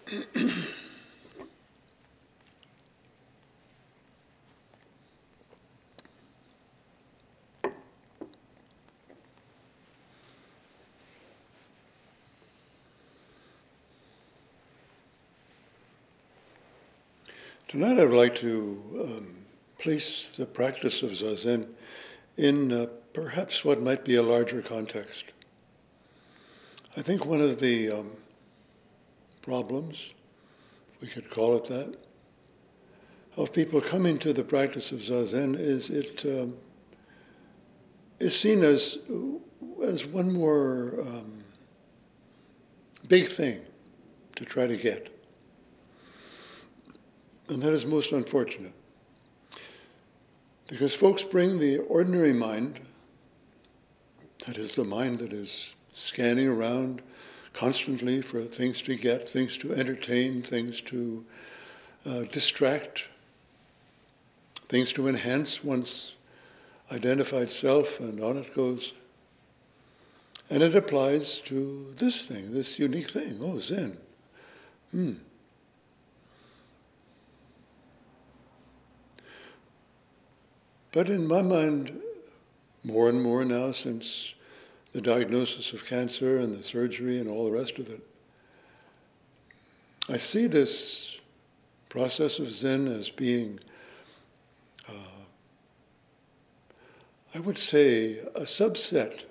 Tonight I would like to place the practice of Zazen in perhaps what might be a larger context. I think one of the problems, we could call it that, of people coming to the practice of Zazen is it is seen as one more big thing to try to get. And that is most unfortunate. Because folks bring the ordinary mind, that is the mind that is scanning around constantly for things to get, things to entertain, things to distract, things to enhance one's identified self, and on it goes. And it applies to this thing, this unique thing. Oh, Zen. But in my mind, more and more now, since the diagnosis of cancer and the surgery and all the rest of it, I see this process of Zen as being, I would say, a subset,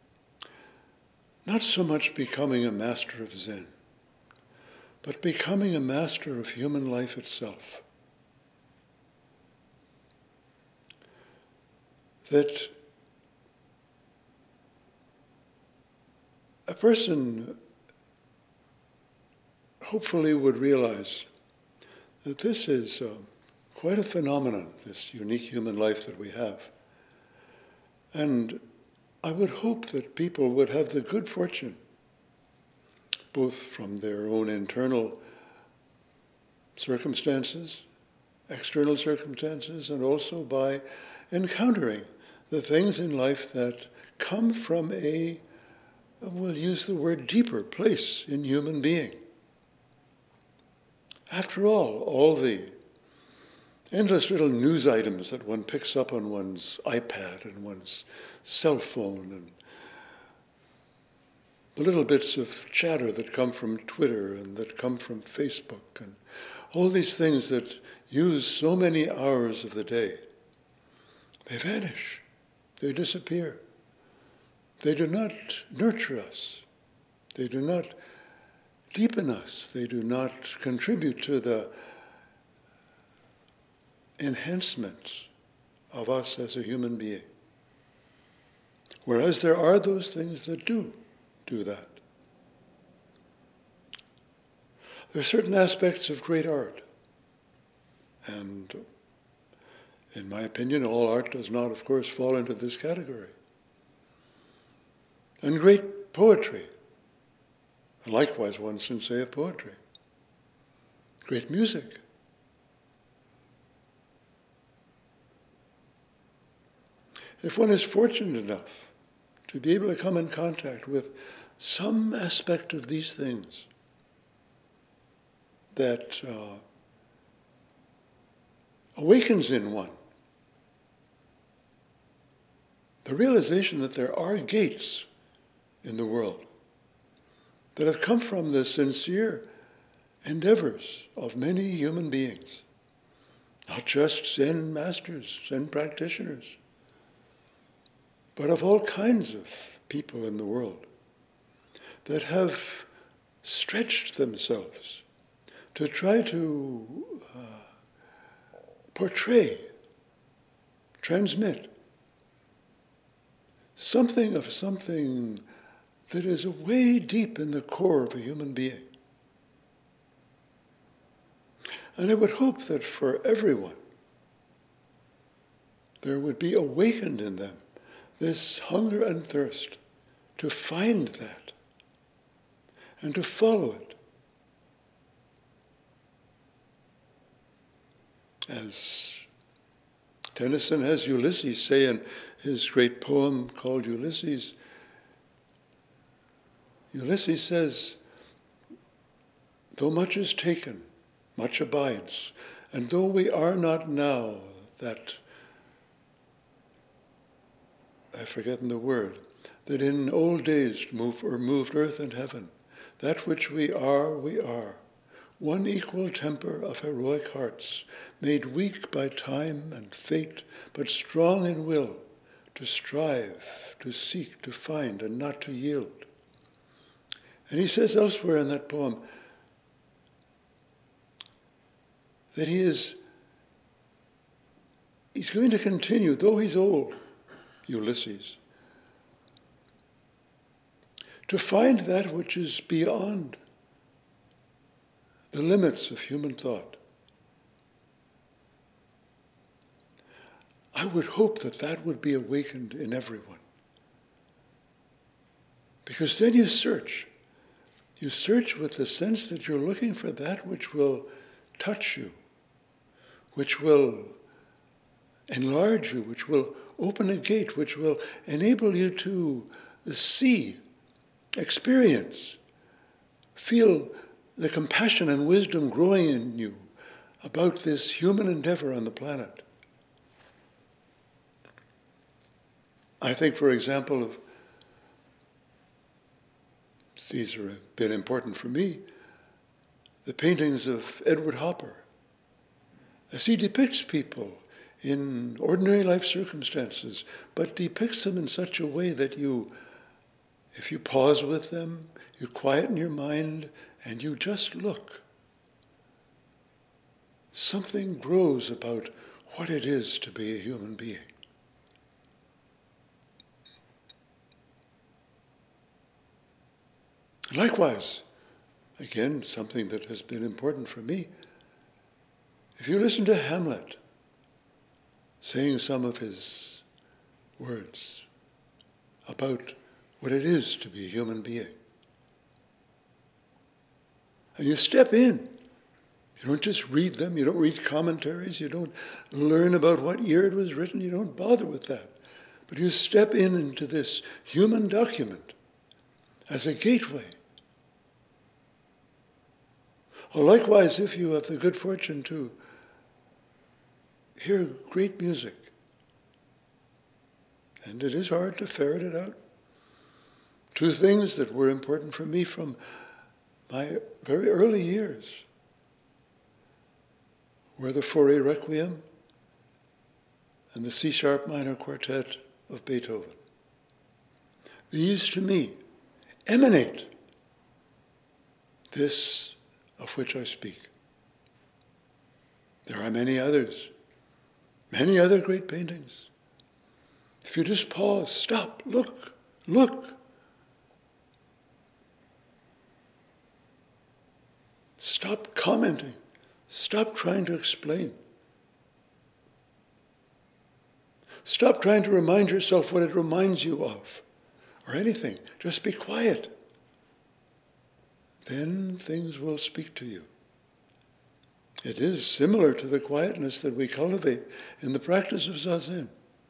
not so much becoming a master of Zen, but becoming a master of human life itself. That a person hopefully would realize that this is quite a phenomenon, this unique human life that we have. And I would hope that people would have the good fortune, both from their own internal circumstances, external circumstances, and also by encountering the things in life that come from a, we'll use the word, deeper place in human being. After all the endless little news items that one picks up on one's iPad and one's cell phone, and the little bits of chatter that come from Twitter and that come from Facebook, and all these things that use so many hours of the day, they vanish. They disappear. They do not nurture us. They do not deepen us. They do not contribute to the enhancement of us as a human being. Whereas there are those things that do that. There are certain aspects of great art, and in my opinion, all art does not, of course, fall into this category. And great poetry, and likewise one can say of poetry. Great music. If one is fortunate enough to be able to come in contact with some aspect of these things that awakens in one the realization that there are gates in the world that have come from the sincere endeavors of many human beings, not just Zen masters, Zen practitioners, but of all kinds of people in the world that have stretched themselves to try to portray, transmit something of something that is way deep in the core of a human being. And I would hope that for everyone, there would be awakened in them this hunger and thirst to find that and to follow it. As Tennyson has Ulysses say in his great poem called Ulysses, Ulysses says, Though much is taken, much abides, and though we are not now that, I've forgotten the word, that in old days moved earth and heaven, that which we are, one equal temper of heroic hearts, made weak by time and fate, but strong in will, to strive, to seek, to find, and not to yield. And he says elsewhere in that poem that he's going to continue, though he's old, Ulysses, to find that which is beyond the limits of human thought. I would hope that that would be awakened in everyone. Because then you search. You search with the sense that you're looking for that which will touch you, which will enlarge you, which will open a gate, which will enable you to see, experience, feel the compassion and wisdom growing in you about this human endeavor on the planet. I think, for example, of these have been important for me, the paintings of Edward Hopper, as he depicts people in ordinary life circumstances, but depicts them in such a way that if you pause with them, you quieten your mind, and you just look, something grows about what it is to be a human being. Likewise, again, something that has been important for me, if you listen to Hamlet saying some of his words about what it is to be a human being, and you step in, you don't just read them, you don't read commentaries, you don't learn about what year it was written, you don't bother with that, but you step into this human document as a gateway. Or likewise, if you have the good fortune to hear great music, and it is hard to ferret it out. Two things that were important for me from my very early years were the Fauré Requiem and the C-sharp minor quartet of Beethoven. These, to me, emanate this of which I speak. There are many others, many other great paintings. If you just pause, stop, look. Stop commenting. Stop trying to explain. Stop trying to remind yourself what it reminds you of, or anything. Just be quiet. Then things will speak to you. It is similar to the quietness that we cultivate in the practice of Zazen.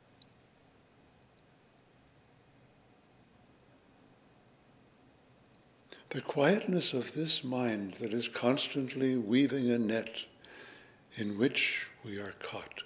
The quietness of this mind that is constantly weaving a net in which we are caught.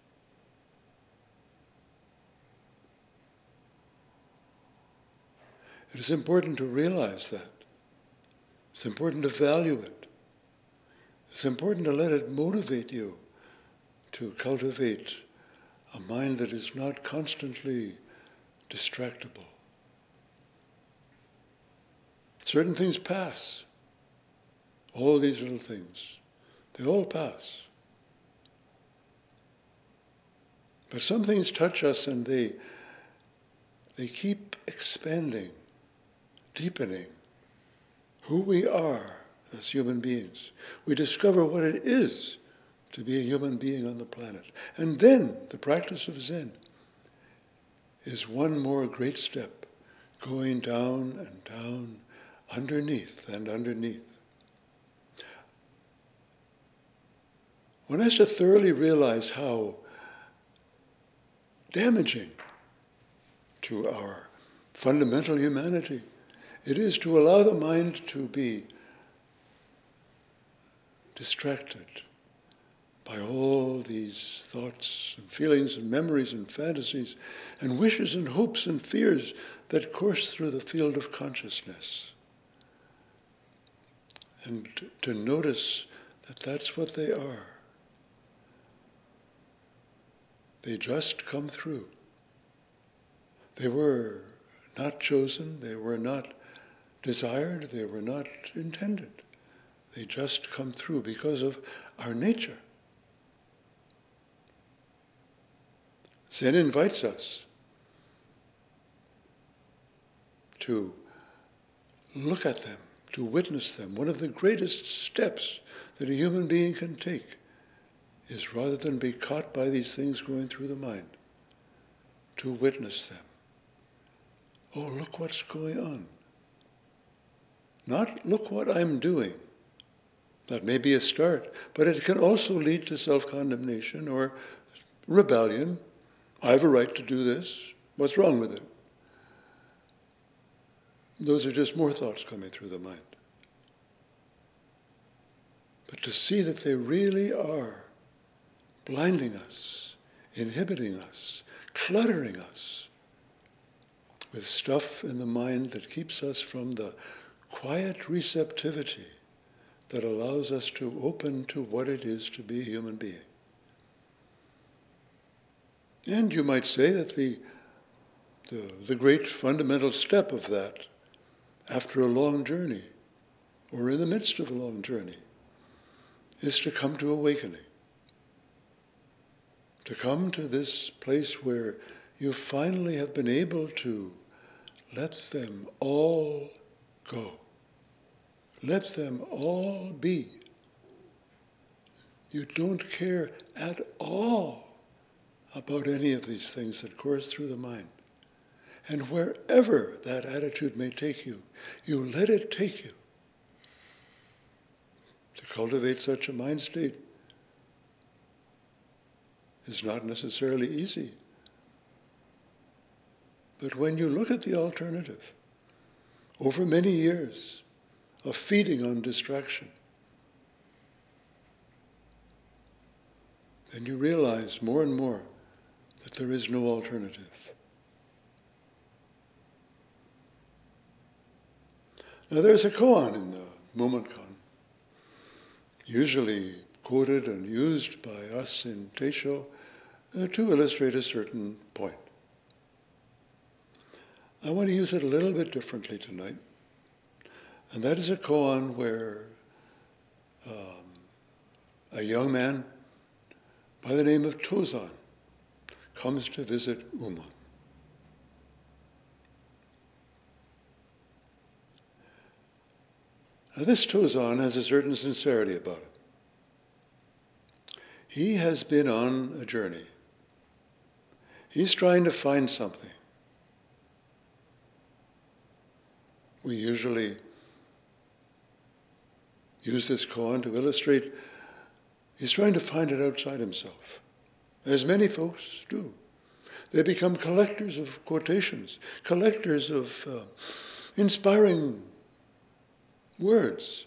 It is important to realize that. It's important to value it. It's important to let it motivate you to cultivate a mind that is not constantly distractible. Certain things pass. All these little things, they all pass. But some things touch us and they keep expanding, deepening who we are as human beings. We discover what it is to be a human being on the planet. And then the practice of Zen is one more great step, going down and down, underneath and underneath. One has to thoroughly realize how damaging to our fundamental humanity it is to allow the mind to be distracted by all these thoughts and feelings and memories and fantasies and wishes and hopes and fears that course through the field of consciousness. And to notice that that's what they are. They just come through. They were not chosen, they were not desired, they were not intended. They just come through because of our nature. Zen invites us to look at them, to witness them. One of the greatest steps that a human being can take is, rather than be caught by these things going through the mind, to witness them. Oh, look what's going on. Not look what I'm doing. That may be a start, but it can also lead to self-condemnation or rebellion. I have a right to do this. What's wrong with it? Those are just more thoughts coming through the mind. But to see that they really are blinding us, inhibiting us, cluttering us with stuff in the mind that keeps us from the quiet receptivity that allows us to open to what it is to be a human being. And you might say that the great fundamental step of that, after a long journey, or in the midst of a long journey, is to come to awakening. To come to this place where you finally have been able to let them all go. Let them all be. You don't care at all about any of these things that course through the mind. And wherever that attitude may take you, you let it take you. To cultivate such a mind state is not necessarily easy. But when you look at the alternative, over many years of feeding on distraction, then you realize more and more that there is no alternative. Now there's a koan in the Mumonkan, usually quoted and used by us in Teisho to illustrate a certain point. I want to use it a little bit differently tonight. And that is a koan where a young man by the name of Tozan comes to visit Umon. Now this Tozan has a certain sincerity about it. He has been on a journey. He's trying to find something. We usually use this koan to illustrate he's trying to find it outside himself, as many folks do. They become collectors of quotations, collectors of inspiring words.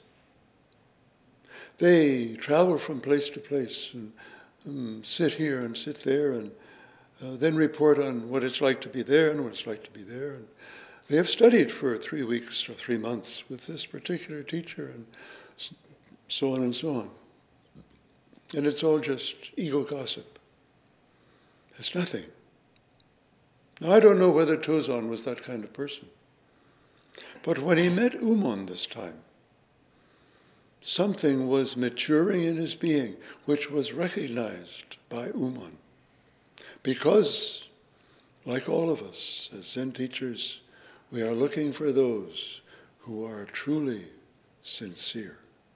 They travel from place to place and sit here and sit there and then report on what it's like to be there and what it's like to be there. And they have studied for 3 weeks or 3 months with this particular teacher and so on and so on. And it's all just ego gossip. It's nothing. Now, I don't know whether Tozan was that kind of person. But when he met Umon this time, something was maturing in his being, which was recognized by Umon. Because, like all of us, as Zen teachers, we are looking for those who are truly sincere,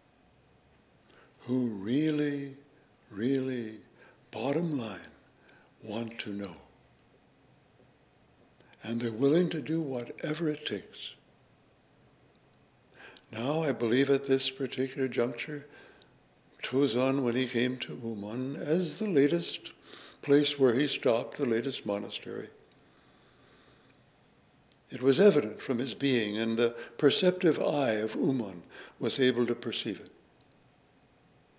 who really, really, bottom line, want to know. And they're willing to do whatever it takes. Now, I believe at this particular juncture, Tozan, when he came to Umon, as the latest place where he stopped, the latest monastery, it was evident from his being, and the perceptive eye of Umon was able to perceive it.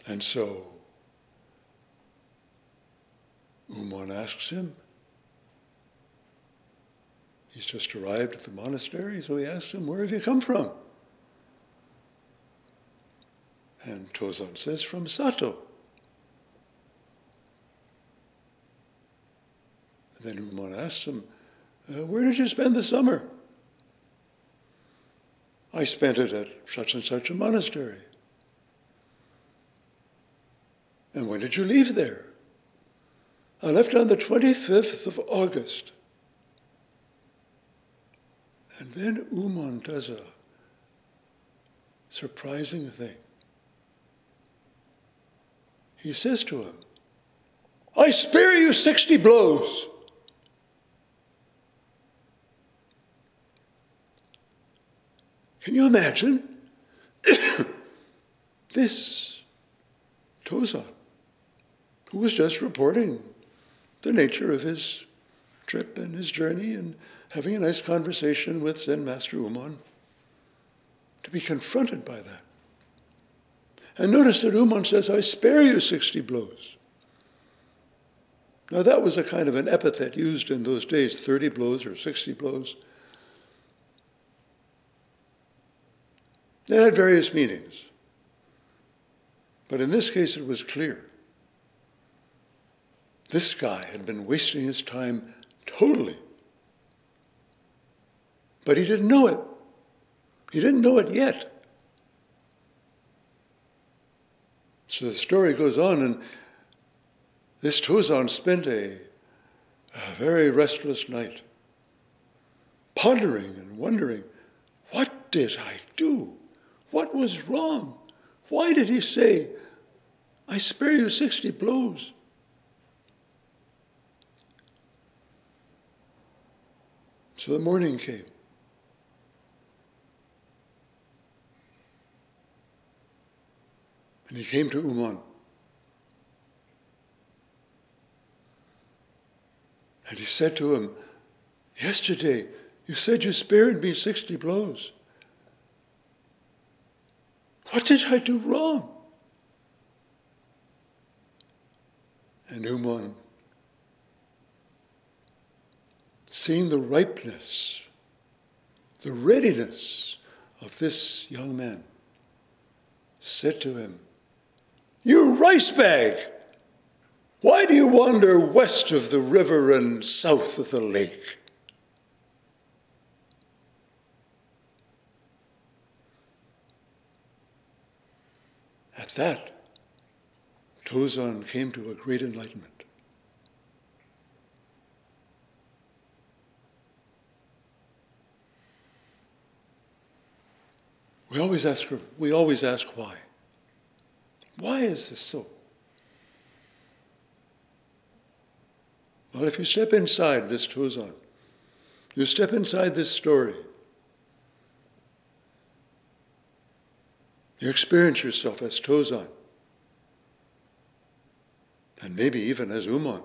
And so Umon asks him, he's just arrived at the monastery, so he asks him, where have you come from? And Tozan says, from Sato. And then Umon asks him, where did you spend the summer? I spent it at such and such a monastery. And when did you leave there? I left on the 25th of August. And then Umon does a surprising thing. He says to him, I spare you 60 blows. Can you imagine? This Tozan, who was just reporting the nature of his trip and his journey and having a nice conversation with Zen Master Umon, to be confronted by that. And notice that Umon says, I spare you 60 blows. Now that was a kind of an epithet used in those days, 30 blows or 60 blows. They had various meanings. But in this case, it was clear. This guy had been wasting his time totally. But he didn't know it. He didn't know it yet. So the story goes on, and this Tozan spent a very restless night, pondering and wondering, what did I do? What was wrong? Why did he say, I spare you 60 blows? So the morning came. And he came to Umon. And he said to him, yesterday you said you spared me 60 blows. What did I do wrong? And Umon, seeing the ripeness, the readiness of this young man, said to him, you rice bag! Why do you wander west of the river and south of the lake? At that, Tozan came to a great enlightenment. We always ask why. Why is this so? Well, if you step inside this Tozan, you step inside this story, you experience yourself as Tozan, and maybe even as Umon.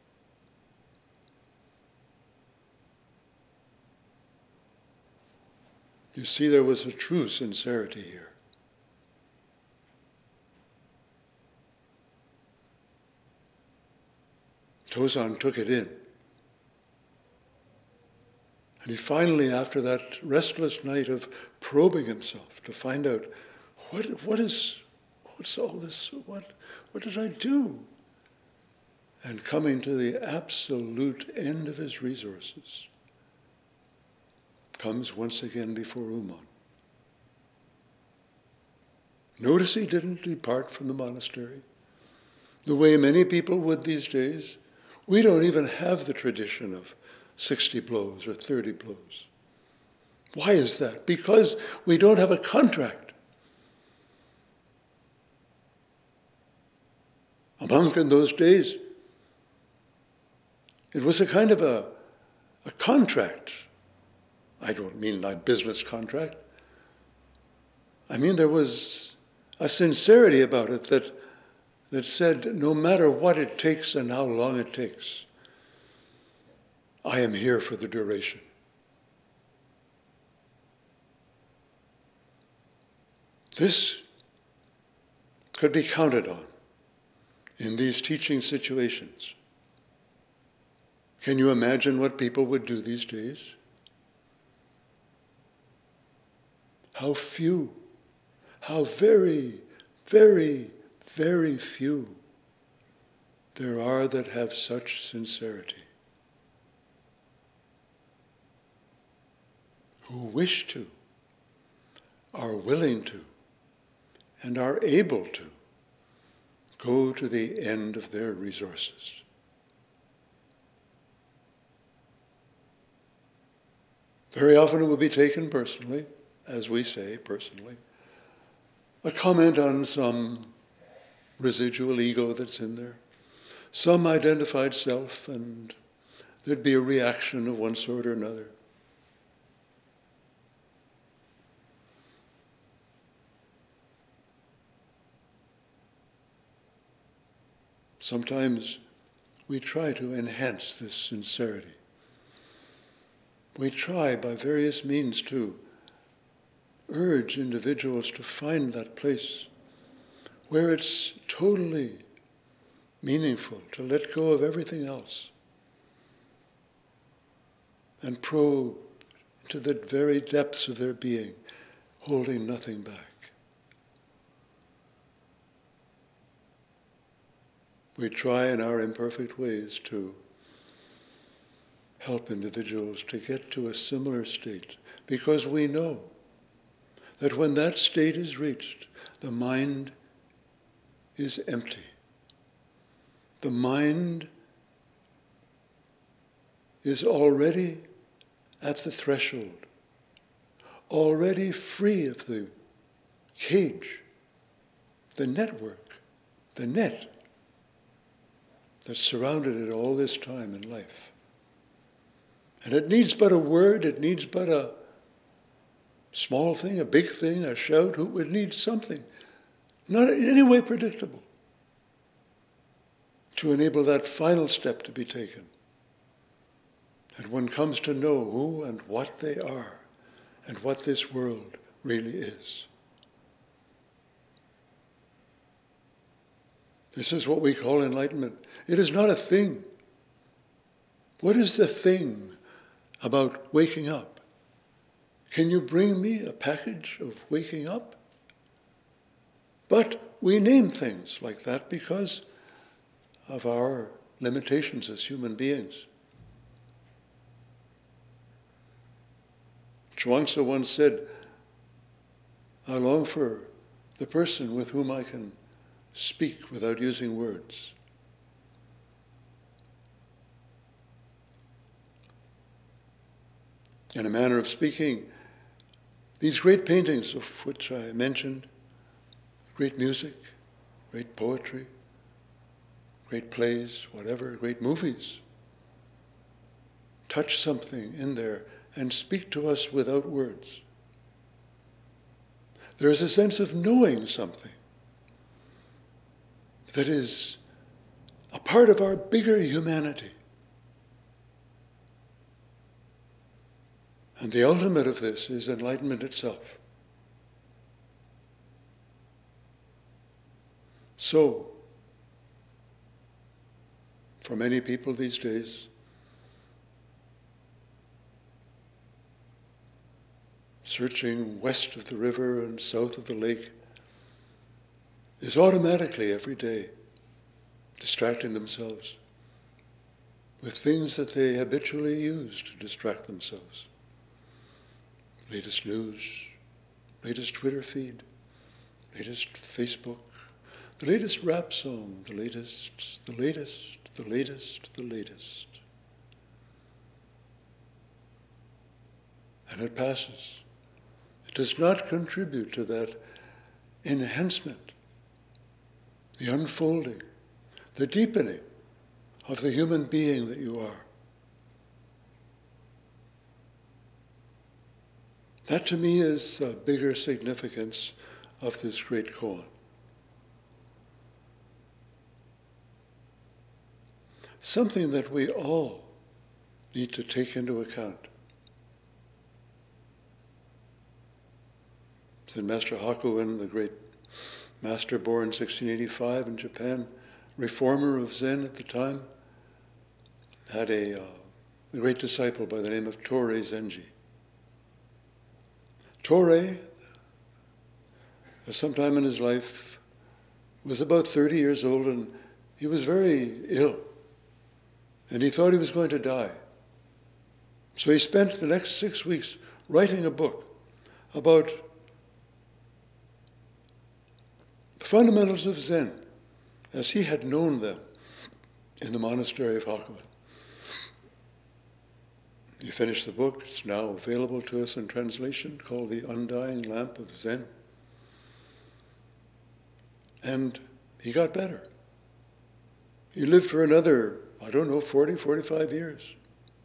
You see, there was a true sincerity here. Tozan took it in. And he finally, after that restless night of probing himself to find out, what's all this? What did I do? And coming to the absolute end of his resources, comes once again before Umon. Notice he didn't depart from the monastery the way many people would these days. We don't even have the tradition of 60 blows or 30 blows. Why is that? Because we don't have a contract. A monk in those days, it was a kind of a contract. I don't mean a business contract. I mean there was a sincerity about it that said, no matter what it takes and how long it takes, I am here for the duration. could be counted on in these teaching situations. Can you imagine what people would do these days? How few, how very, very, very few there are that have such sincerity, who wish to, are willing to, and are able to go to the end of their resources. Very often it will be taken personally, as we say personally, a comment on some residual ego that's in there, some identified self, and there'd be a reaction of one sort or another. Sometimes we try to enhance this sincerity. We try by various means to urge individuals to find that place where it's totally meaningful to let go of everything else and probe into the very depths of their being, holding nothing back. We try in our imperfect ways to help individuals to get to a similar state, because we know that when that state is reached, the mind is empty. The mind is already at the threshold, already free of the cage, the network, the net that surrounded it all this time in life. And it needs but a word, it needs but a small thing, a big thing, a shout, it needs something, not in any way predictable, to enable that final step to be taken. And one comes to know who and what they are, and what this world really is. This is what we call enlightenment. It is not a thing. What is the thing about waking up? Can you bring me a package of waking up? But we name things like that because of our limitations as human beings. Chuang-Tzu once said, I long for the person with whom I can speak without using words. In a manner of speaking, these great paintings of which I mentioned, great music, great poetry, great plays, whatever, great movies, touch something in there and speak to us without words. There is a sense of knowing something that is a part of our bigger humanity. And the ultimate of this is enlightenment itself. So, for many people these days, searching west of the river and south of the lake is automatically every day distracting themselves with things that they habitually use to distract themselves. Latest news, latest Twitter feed, latest Facebook, the latest rap song, the latest. And it passes. It does not contribute to that enhancement, the unfolding, the deepening of the human being that you are. That to me is a bigger significance of this great koan. Something that we all need to take into account. Zen Master Hakuin, the great master born 1685 in Japan, reformer of Zen at the time, had a great disciple by the name of Torei Zenji. Torei, at some time in his life, was about 30 years old, and he was very ill, and he thought he was going to die. So he spent the next 6 weeks writing a book about the fundamentals of Zen as he had known them in the monastery of Hakuin. He finished the book. It's now available to us in translation, called The Undying Lamp of Zen. And he got better. He lived for another, 40, 45 years.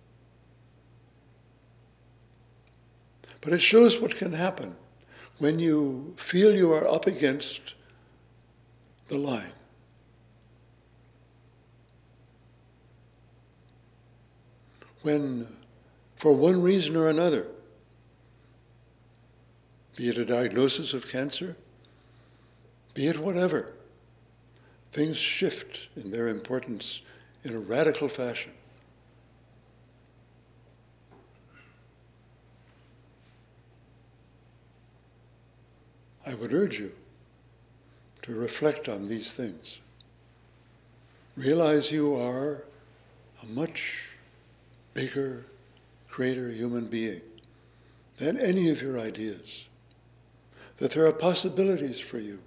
But it shows what can happen when you feel you are up against the line. When, for one reason or another, be it a diagnosis of cancer, be it whatever, things shift in their importance in a radical fashion. I would urge you to reflect on these things. Realize you are a much bigger, greater human being than any of your ideas. That there are possibilities for you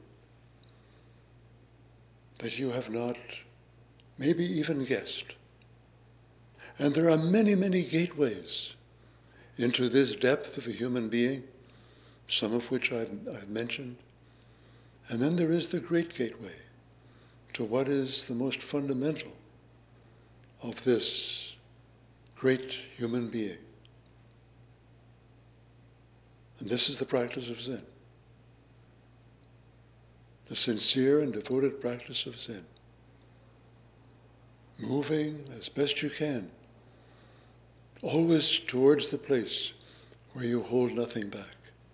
that you have not maybe even guessed. And there are many, many gateways into this depth of a human being, some of which I've mentioned. And then there is the great gateway to what is the most fundamental of this great human being. And this is the practice of Zen. The sincere and devoted practice of Zen. Moving as best you can, always towards the place where you hold nothing back.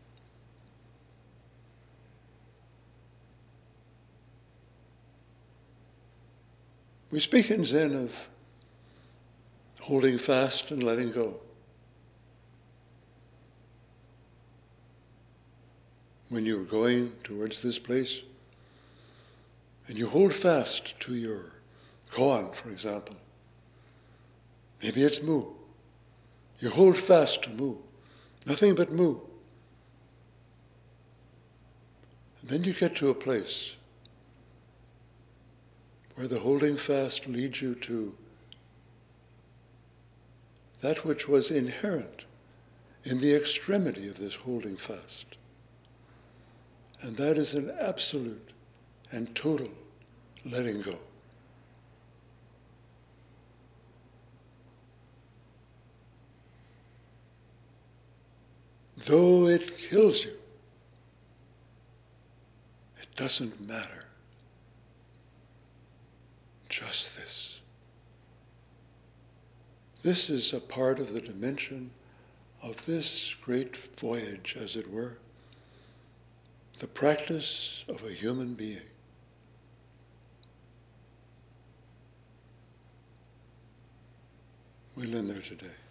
We speak in Zen of holding fast and letting go. When you're going towards this place, and you hold fast to your koan, for example. Maybe it's mu. You hold fast to mu. Nothing but mu. And then you get to a place where the holding fast leads you to that which was inherent in the extremity of this holding fast. And that is an absolute and total letting go. Though it kills you, it doesn't matter. Just this. This is a part of the dimension of this great voyage, as it were, the practice of a human being. We'll end there today.